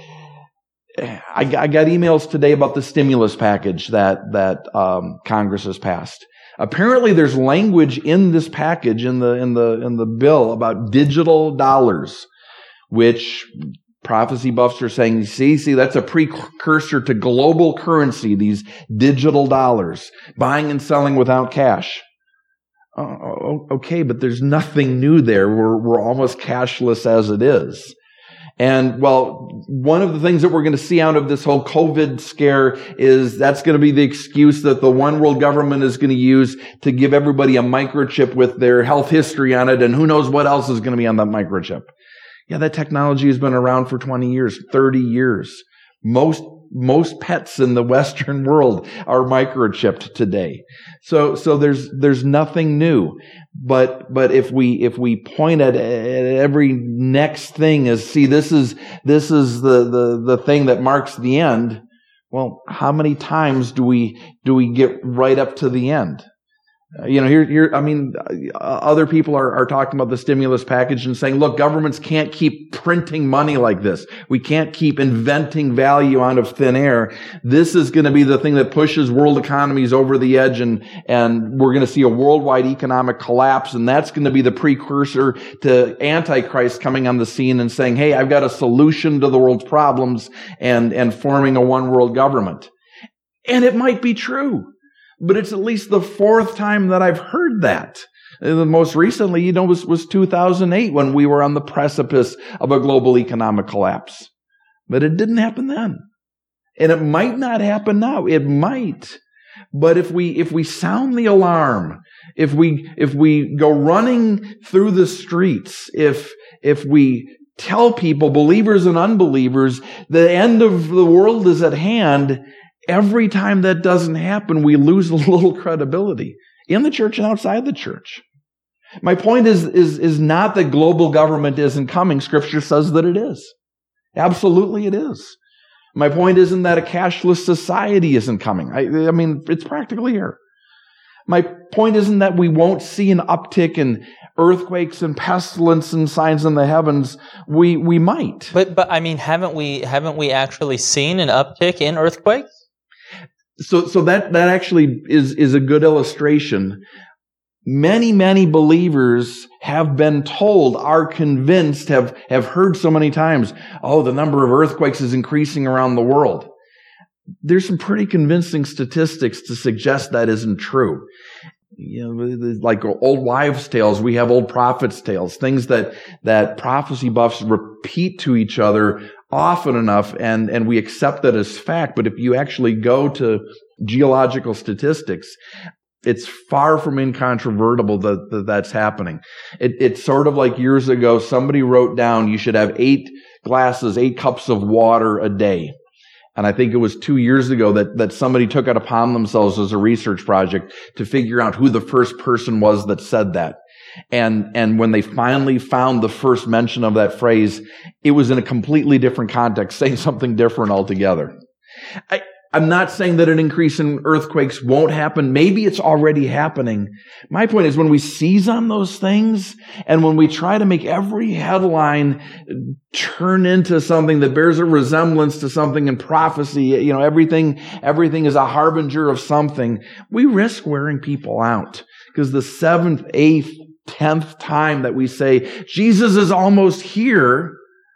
I, I got emails today about the stimulus package that, that um, Congress has passed. Apparently there's language in this package, in the, in the, in the bill, about digital dollars, which prophecy buffs are saying, see, see, that's a precursor to global currency, these digital dollars, buying and selling without cash. Oh, okay, but there's nothing new there. We're, we're almost cashless as it is. And, well, one of the things that we're going to see out of this whole COVID scare is that's going to be the excuse that the one world government is going to use to give everybody a microchip with their health history on it, and who knows what else is going to be on that microchip. Yeah, that technology has been around for twenty years, thirty years. Most, most pets in the Western world are microchipped today. So, so there's, there's nothing new. But, but if we, if we point at, at every next thing as, see, this is, this is the, the, the thing that marks the end. Well, how many times do we, do we get right up to the end? Uh, you know, here, here, I mean, uh, other people are, are talking about the stimulus package and saying, look, governments can't keep printing money like this. We can't keep inventing value out of thin air. This is going to be the thing that pushes world economies over the edge, and, and we're going to see a worldwide economic collapse, and that's going to be the precursor to Antichrist coming on the scene and saying, hey, I've got a solution to the world's problems, and, and forming a one world government. And it might be true. But it's at least the fourth time that I've heard that. The most recently, you know, was, was two thousand eight when we were on the precipice of a global economic collapse. But it didn't happen then. And it might not happen now. It might. But if we, if we sound the alarm, if we, if we go running through the streets, if, if we tell people, believers and unbelievers, the end of the world is at hand, every time that doesn't happen, we lose a little credibility in the church and outside the church. My point is, is, is not that global government isn't coming. Scripture says that it is. Absolutely it is. My point isn't that a cashless society isn't coming. I, I mean, it's practically here. My point isn't that we won't see an uptick in earthquakes and pestilence and signs in the heavens. We, we might. But, but I mean, haven't we, haven't we actually seen an uptick in earthquakes? So, so that, that actually is, is a good illustration. Many, many believers have been told, are convinced, have, have heard so many times, oh, the number of earthquakes is increasing around the world. There's some pretty convincing statistics to suggest that isn't true. You know, like old wives' tales, we have old prophets' tales, things that, that prophecy buffs repeat to each other often enough, and, and we accept that as fact. But if you actually go to geological statistics, it's far from incontrovertible that, that that's happening. It, it's sort of like years ago, somebody wrote down you should have eight glasses, eight cups of water a day. And I think it was two years ago that, that somebody took it upon themselves as a research project to figure out who the first person was that said that. And, and when they finally found the first mention of that phrase, it was in a completely different context, saying something different altogether. I, I'm not saying that an increase in earthquakes won't happen. Maybe it's already happening. My point is, when we seize on those things, and when we try to make every headline turn into something that bears a resemblance to something in prophecy, you know, everything, everything is a harbinger of something, we risk wearing people out. Because the seventh, eighth, tenth time that we say, Jesus is almost here,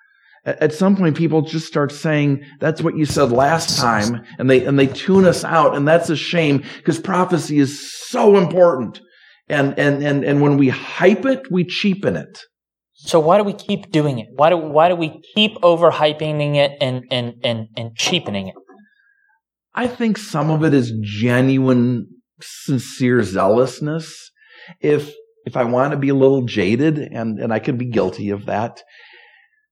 at some point people just start saying, that's what you said last time, and they, and they tune us out, and that's a shame, because prophecy is so important. And, and, and, and when we hype it, we cheapen it. So why do we keep doing it? Why do, why do we keep overhyping it and, and, and, and cheapening it? I think some of it is genuine, sincere zealousness. If, if I want to be a little jaded, and, and I could be guilty of that,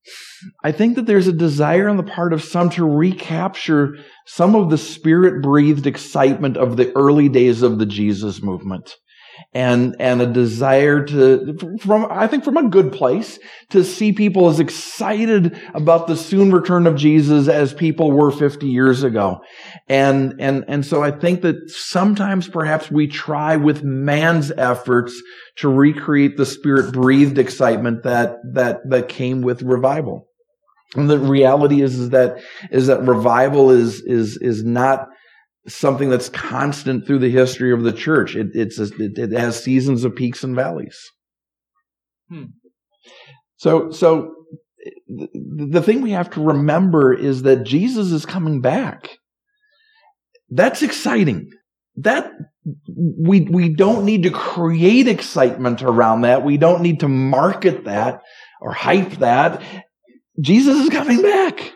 I think that there's a desire on the part of some to recapture some of the Spirit-breathed excitement of the early days of the Jesus movement. And, and a desire to, from, I think from a good place, to see people as excited about the soon return of Jesus as people were fifty years ago. And, and, and so I think that sometimes perhaps we try with man's efforts to recreate the Spirit-breathed excitement that, that, that came with revival. And the reality is, is that, is that revival is, is, is not something that's constant through the history of the church. It, it's a, it, it has seasons of peaks and valleys. Hmm. So, so the, the thing we have to remember is that Jesus is coming back. That's exciting. That we we don't need to create excitement around that. We don't need to market that or hype that. Jesus is coming back.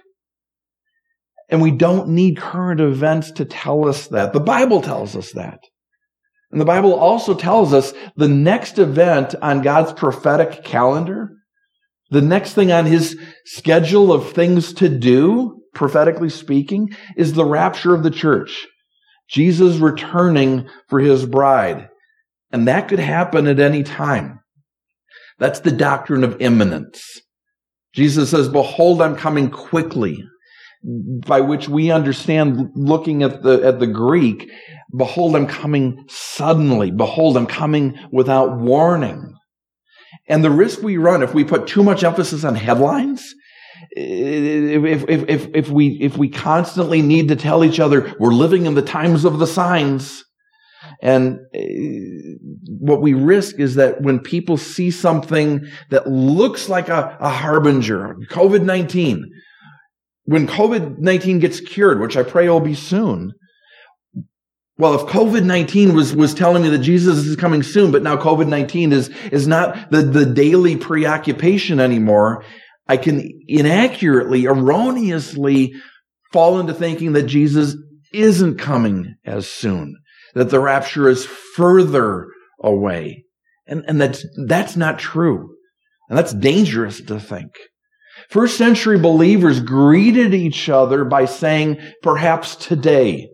And we don't need current events to tell us that. The Bible tells us that. And the Bible also tells us the next event on God's prophetic calendar, the next thing on his schedule of things to do, prophetically speaking, is the rapture of the church. Jesus returning for his bride. And that could happen at any time. That's the doctrine of imminence. Jesus says, "Behold, I'm coming quickly." By which we understand, looking at the at the Greek, behold, I'm coming suddenly. Behold, I'm coming without warning. And the risk we run if we put too much emphasis on headlines, if if if if we if we constantly need to tell each other we're living in the times of the signs, and what we risk is that when people see something that looks like a, a harbinger, COVID nineteen. When COVID nineteen gets cured, which I pray will be soon, well, if COVID nineteen was, was telling me that Jesus is coming soon, but now COVID nineteen is, is not the, the daily preoccupation anymore, I can inaccurately, erroneously fall into thinking that Jesus isn't coming as soon, that the rapture is further away. And, and that's, that's not true. And that's dangerous to think. First century believers greeted each other by saying, perhaps today.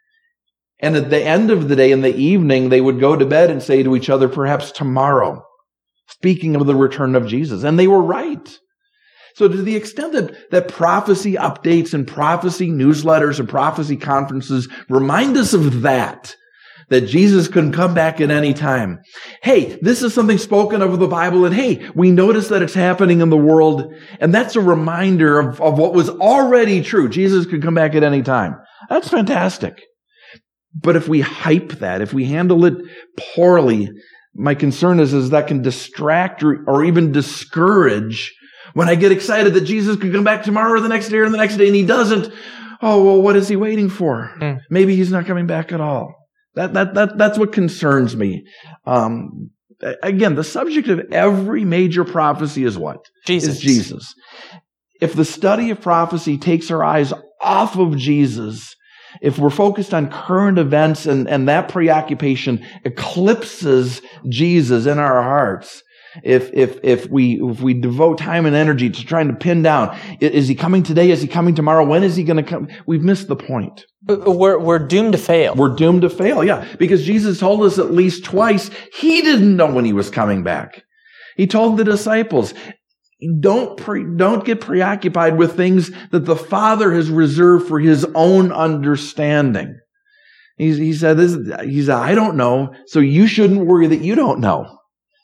And at the end of the day, in the evening, they would go to bed and say to each other, perhaps tomorrow, speaking of the return of Jesus. And they were right. So to the extent that, that prophecy updates and prophecy newsletters and prophecy conferences remind us of that, that Jesus can come back at any time. Hey, this is something spoken of in the Bible, and hey, we notice that it's happening in the world, and that's a reminder of, of what was already true. Jesus could come back at any time. That's fantastic. But if we hype that, if we handle it poorly, my concern is, is that can distract or, or even discourage when I get excited that Jesus could come back tomorrow or the next day or the next day, and he doesn't. Oh, well, what is he waiting for? Mm. Maybe he's not coming back at all. That, that, that, that's what concerns me. Um, again, the subject of every major prophecy is what? Jesus. Is Jesus. If the study of prophecy takes our eyes off of Jesus, if we're focused on current events and, and that preoccupation eclipses Jesus in our hearts, if, if, if we, if we devote time and energy to trying to pin down, is he coming today? Is he coming tomorrow? When is he going to come? We've missed the point. We're, we're doomed to fail. We're doomed to fail, yeah. Because Jesus told us at least twice he didn't know when he was coming back. He told the disciples, don't pre, don't get preoccupied with things that the Father has reserved for his own understanding. He, he said, this, he said, I don't know, so you shouldn't worry that you don't know.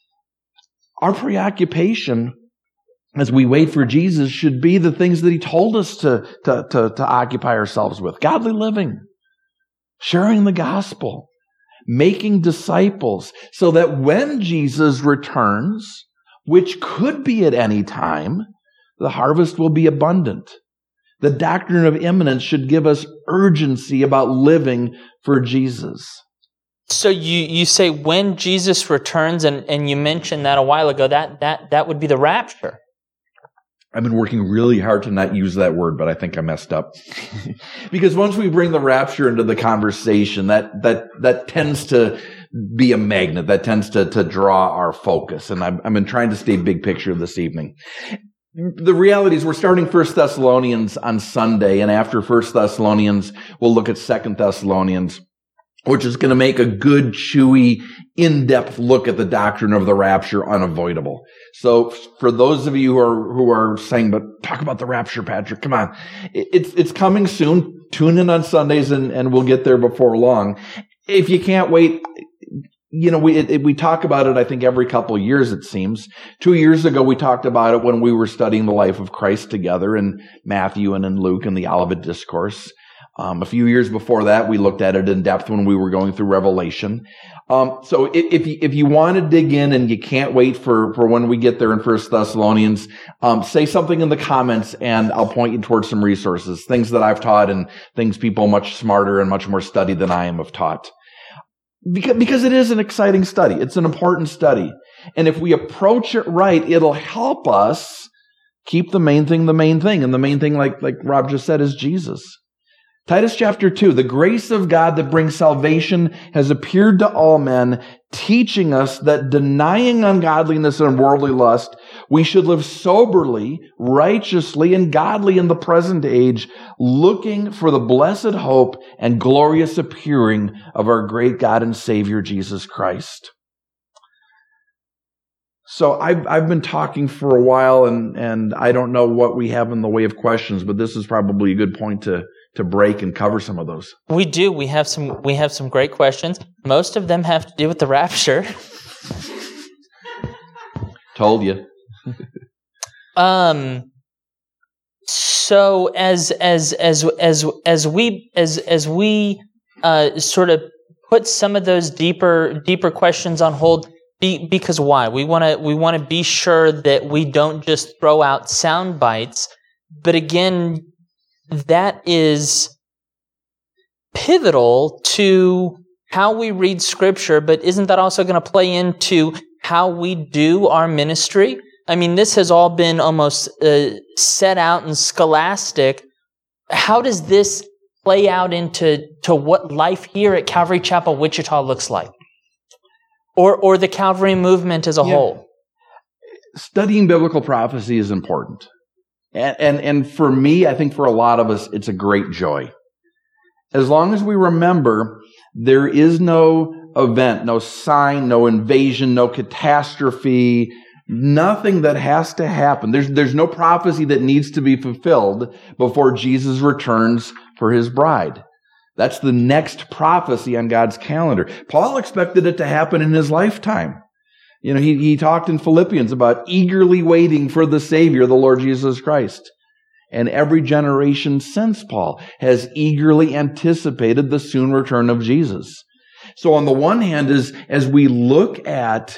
Our preoccupation as we wait for Jesus should be the things that he told us to, to, to, to occupy ourselves with. Godly living, sharing the gospel, making disciples, so that when Jesus returns, which could be at any time, the harvest will be abundant. The doctrine of imminence should give us urgency about living for Jesus. So you, you say when Jesus returns, and, and you mentioned that a while ago, that, that, that would be the rapture. I've been working really hard to not use that word, but I think I messed up. Because once we bring the rapture into the conversation, that, that, that tends to be a magnet, that tends to, to draw our focus. And I've, I've been trying to stay big picture this evening. The reality is we're starting First Thessalonians on Sunday, and after First Thessalonians, we'll look at Second Thessalonians, which is going to make a good, chewy, in-depth look at the doctrine of the rapture unavoidable. So for those of you who are who are saying, but talk about the rapture, Patrick, come on. It's it's coming soon. Tune in on Sundays, and, and we'll get there before long. If you can't wait, you know, we it, it, we talk about it, I think, every couple of years, it seems. Two years ago, we talked about it when we were studying the life of Christ together in Matthew and in Luke and the Olivet Discourse. Um, a few years before that, we looked at it in depth when we were going through Revelation. Um, so if, if you, if you want to dig in and you can't wait for, for when we get there in First Thessalonians, um, say something in the comments and I'll point you towards some resources, things that I've taught and things people much smarter and much more studied than I am have taught. Because, because it is an exciting study. It's an important study. And if we approach it right, it'll help us keep the main thing the main thing. And the main thing, like, like Rob just said, is Jesus. Titus chapter two, the grace of God that brings salvation has appeared to all men, teaching us that denying ungodliness and worldly lust, we should live soberly, righteously, and godly in the present age, looking for the blessed hope and glorious appearing of our great God and Savior, Jesus Christ. So I've, I've been talking for a while, and, and I don't know what we have in the way of questions, but this is probably a good point to to break and cover some of those. We do. We have some we have some great questions. Most of them have to do with the rapture. Told you. um so as as as as as we as as we uh sort of put some of those deeper deeper questions on hold, be, because why? We want to we want to be sure that we don't just throw out sound bites, but again, that is pivotal to how we read Scripture, but isn't that also going to play into how we do our ministry? I mean, this has all been almost uh, set out and scholastic. How does this play out into to what life here at Calvary Chapel, Wichita looks like? Or, or the Calvary movement as a yeah. whole? Studying biblical prophecy is important. And, and, and for me, I think for a lot of us, it's a great joy. As long as we remember there is no event, no sign, no invasion, no catastrophe, nothing that has to happen. There's, there's no prophecy that needs to be fulfilled before Jesus returns for his bride. That's the next prophecy on God's calendar. Paul expected it to happen in his lifetime. You know, he, he talked in Philippians about eagerly waiting for the Savior, the Lord Jesus Christ. And every generation since Paul has eagerly anticipated the soon return of Jesus. So on the one hand, is as we look at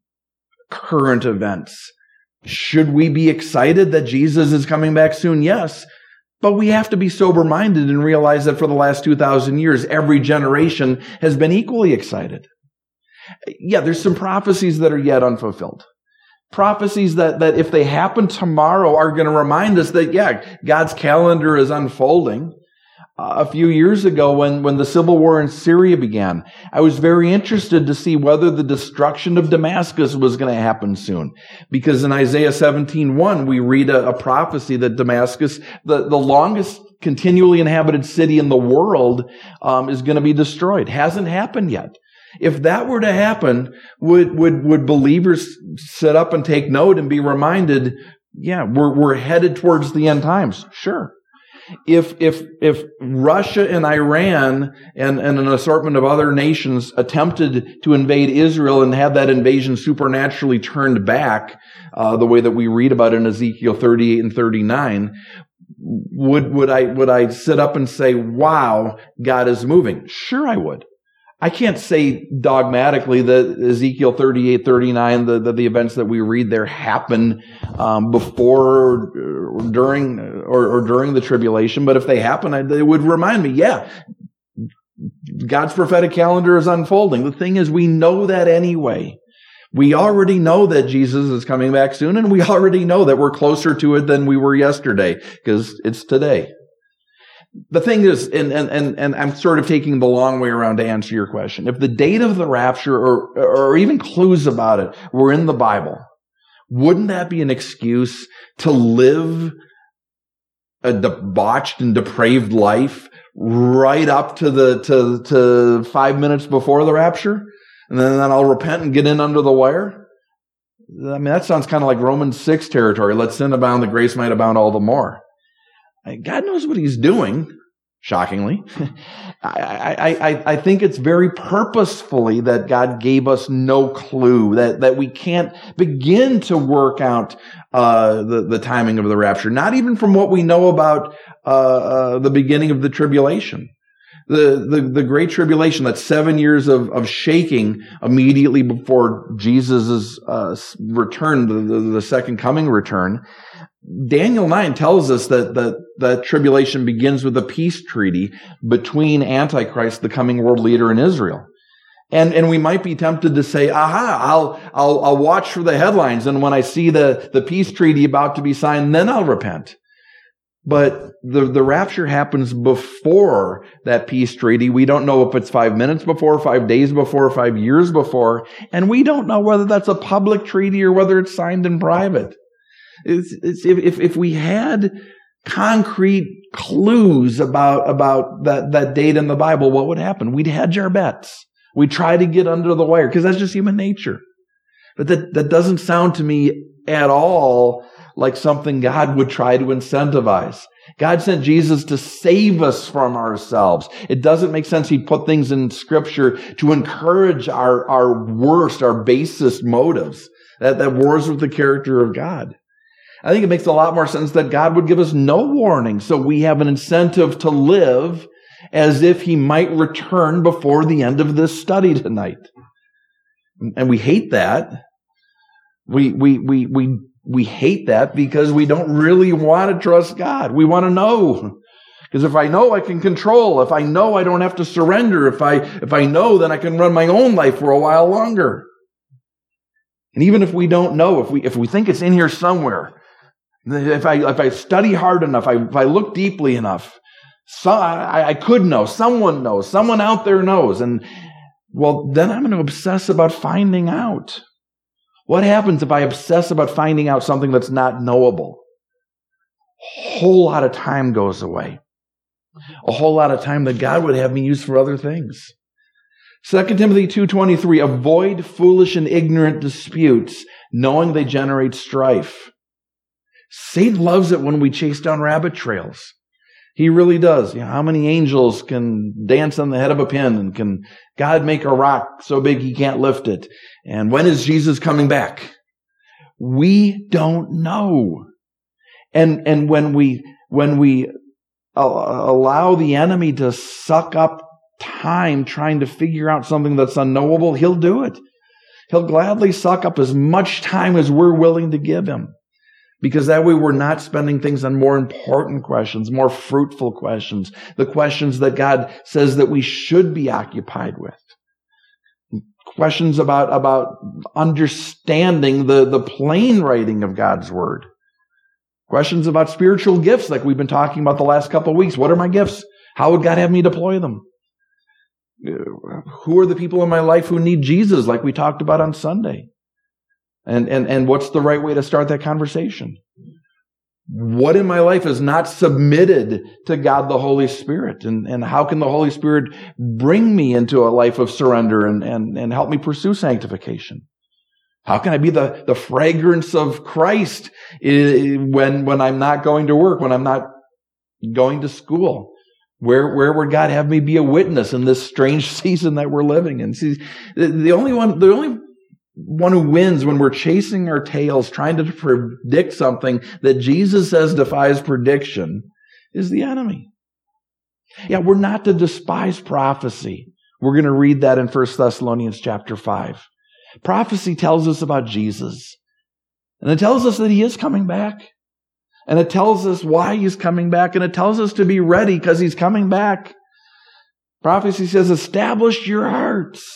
current events, should we be excited that Jesus is coming back soon? Yes. But we have to be sober-minded and realize that for the last two thousand years, every generation has been equally excited. Yeah, there's some prophecies that are yet unfulfilled. Prophecies that, that if they happen tomorrow are going to remind us that, yeah, God's calendar is unfolding. Uh, a few years ago when, when the civil war in Syria began, I was very interested to see whether the destruction of Damascus was going to happen soon. Because in Isaiah seventeen one, we read a, a prophecy that Damascus, the, the longest continually inhabited city in the world, um, is going to be destroyed. Hasn't happened yet. If that were to happen, would, would, would believers sit up and take note and be reminded, yeah, we're, we're headed towards the end times? Sure. If, if, if Russia and Iran and, and an assortment of other nations attempted to invade Israel and had that invasion supernaturally turned back, uh, the way that we read about in Ezekiel thirty-eight and thirty-nine, would, would I, would I sit up and say, wow, God is moving? Sure, I would. I can't say dogmatically that Ezekiel thirty-eight, thirty-nine, the, the, the events that we read there happen um, before, or during, or, or during the tribulation. But if they happen, I, they would remind me, yeah, God's prophetic calendar is unfolding. The thing is, we know that anyway. We already know that Jesus is coming back soon, and we already know that we're closer to it than we were yesterday, because it's today. The thing is, and, and, and, and I'm sort of taking the long way around to answer your question. If the date of the rapture or, or even clues about it were in the Bible, wouldn't that be an excuse to live a debauched and depraved life right up to the to to five minutes before the rapture, and then, then I'll repent and get in under the wire? I mean, that sounds kind of like Romans six territory. Let sin abound, the grace might abound all the more. God knows what he's doing, shockingly. I, I, I, I think it's very purposefully that God gave us no clue, that, that we can't begin to work out uh, the, the timing of the rapture, not even from what we know about uh, uh, the beginning of the tribulation. The, the, the Great Tribulation, that seven years of, of shaking immediately before Jesus' uh, return, the, the, the second coming return. Daniel nine tells us that the, the tribulation begins with a peace treaty between Antichrist, the coming world leader, and Israel. And, and we might be tempted to say, aha, I'll, I'll, I'll watch for the headlines. And when I see the, the peace treaty about to be signed, then I'll repent. But the, the rapture happens before that peace treaty. We don't know if it's five minutes before, five days before, five years before. And we don't know whether that's a public treaty or whether it's signed in private. It's, it's, if, if we had concrete clues about, about that, that date in the Bible, what would happen? We'd hedge our bets. We'd try to get under the wire because that's just human nature. But that, that doesn't sound to me at all like something God would try to incentivize. God sent Jesus to save us from ourselves. It doesn't make sense he'd put things in Scripture to encourage our, our worst, our basest motives, that, that wars with the character of God. I think it makes a lot more sense that God would give us no warning, so we have an incentive to live as if he might return before the end of this study tonight. And we hate that. We, we, we, we, we hate that because we don't really want to trust God. We want to know. Because if I know, I can control. If I know, I don't have to surrender. If I, if I know, then I can run my own life for a while longer. And even if we don't know, if we, if we think it's in here somewhere, if I, if I study hard enough, I, if I look deeply enough, so I, I could know. Someone knows. Someone out there knows. And, well, then I'm going to obsess about finding out. What happens if I obsess about finding out something that's not knowable? A whole lot of time goes away. A whole lot of time that God would have me use for other things. Second Timothy two twenty-three, avoid foolish and ignorant disputes, knowing they generate strife. Satan loves it when we chase down rabbit trails. He really does. You know, how many angels can dance on the head of a pin? And can God make a rock so big he can't lift it? And when is Jesus coming back? We don't know. And, and when we, when we allow the enemy to suck up time trying to figure out something that's unknowable, he'll do it. He'll gladly suck up as much time as we're willing to give him. Because that way we're not spending things on more important questions, more fruitful questions, the questions that God says that we should be occupied with. Questions about, about understanding the, the plain writing of God's Word. Questions about spiritual gifts like we've been talking about the last couple of weeks. What are my gifts? How would God have me deploy them? Who are the people in my life who need Jesus like we talked about on Sunday? And, and, and what's the right way to start that conversation? What in my life is not submitted to God the Holy Spirit? And, and how can the Holy Spirit bring me into a life of surrender and, and, and help me pursue sanctification? How can I be the, the fragrance of Christ when, when I'm not going to work, when I'm not going to school? Where, where would God have me be a witness in this strange season that we're living in? See, the, the only one, the only one who wins when we're chasing our tails, trying to predict something that Jesus says defies prediction, is the enemy. Yeah, we're not to despise prophecy. We're going to read that in First Thessalonians chapter five. Prophecy tells us about Jesus. And it tells us that he is coming back. And it tells us why he's coming back. And it tells us to be ready because he's coming back. Prophecy says, establish your hearts.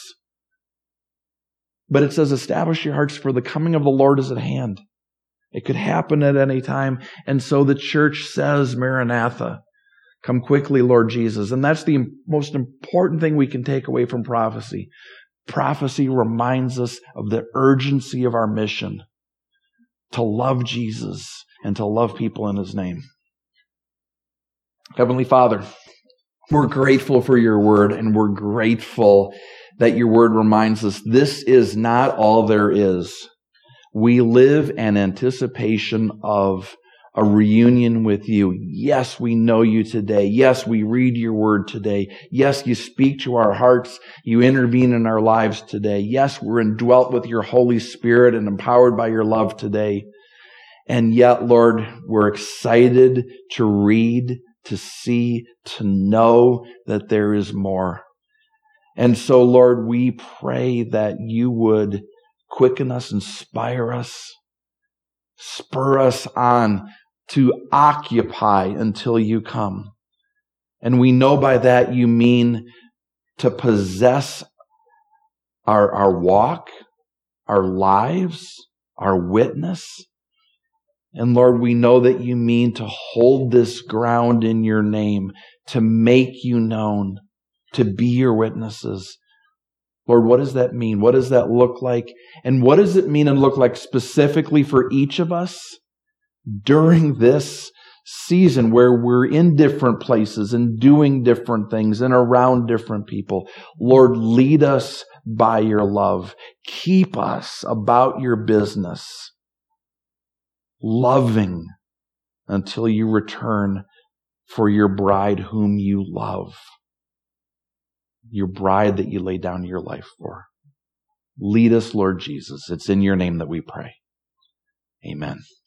But it says, establish your hearts, for the coming of the Lord is at hand. It could happen at any time. And so the church says, Maranatha, come quickly, Lord Jesus. And that's the most important thing we can take away from prophecy. Prophecy reminds us of the urgency of our mission. to love Jesus and to love people in his name. Heavenly Father, we're grateful for your word, and we're grateful that your word reminds us this is not all there is. We live in anticipation of a reunion with you. Yes, we know you today. Yes, we read your word today. Yes, you speak to our hearts. You intervene in our lives today. Yes, we're indwelt with your Holy Spirit and empowered by your love today. And yet, Lord, we're excited to read, to see, to know that there is more. And so, Lord, we pray that you would quicken us, inspire us, spur us on to occupy until you come. And we know by that you mean to possess our, our walk, our lives, our witness. And Lord, we know that you mean to hold this ground in your name, to make you known, to be your witnesses. Lord, what does that mean? What does that look like? And what does it mean and look like specifically for each of us during this season where we're in different places and doing different things and around different people? Lord, lead us by your love. Keep us about your business, loving until you return for your bride whom you love. Your bride that you lay down your life for. Lead us, Lord Jesus. It's in your name that we pray. Amen.